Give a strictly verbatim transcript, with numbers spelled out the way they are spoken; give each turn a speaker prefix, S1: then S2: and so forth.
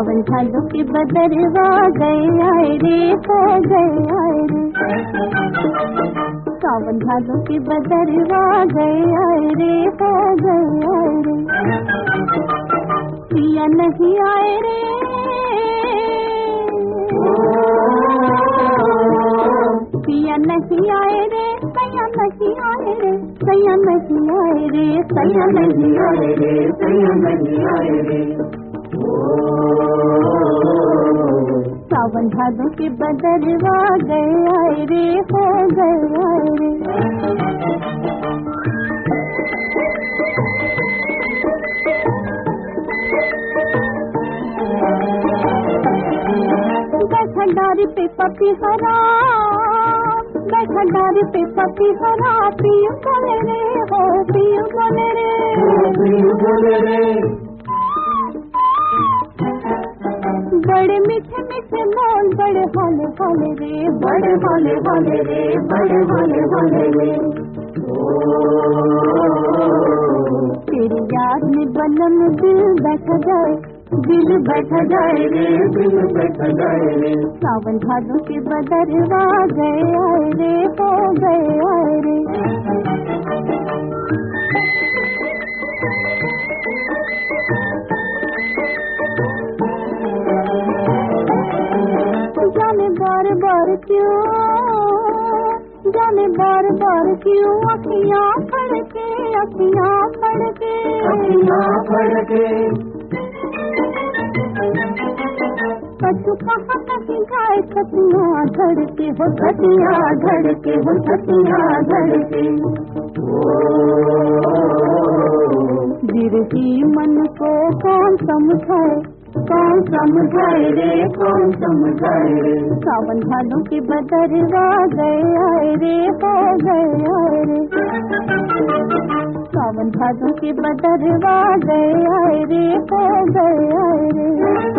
S1: सावन भादों के बदरवा गए आए रे, हो गए आए रे। सावन भादों के बदरवा गए आए रे, हो गए आए रे। पिया नहीं आए रे, पिया नहीं आए रे, सैया नहीं आए रे, सैया नहीं आए रे, सैया नहीं आए रे, सैया नहीं आए रे। सावन भादों के बदरवा गए आए रे, हो गए आए रे। बैठा डारी पे पपी हरा, बैठा डारी पे पपी हरा, पियू बोले रे, हो पियू बोले रे, पियू बोले रे। बड़े मीठे मीठे मोल, बड़े हौले हौले रे, बड़े हौले हौले रे, बड़े हौले हौले रे। तेरी याद में बलम दिल बैठा जाए, दिल बैठा जाए रे, दिल बैठा जाए रे। सावन भादों के बदरवा गए आए रे, हो गए आए रे। जाने बार बार क्यों, जाने बार बार क्यों अखियाँ फड़के, अखियाँ फड़के, अखियाँ फड़के। कछु कहाँ कहीं गाय छतियाँ धड़के, हो छतियाँ धड़के, हो छतियाँ धड़के। गिरती मन को कौन समझाए, कौन समझाए रे, कौन समझाए रे। सावन भादों के बदरवा गए आए रे, हो गए आए रे। सावन भादों के बदरवा गए आए रे, हो गए आए रे।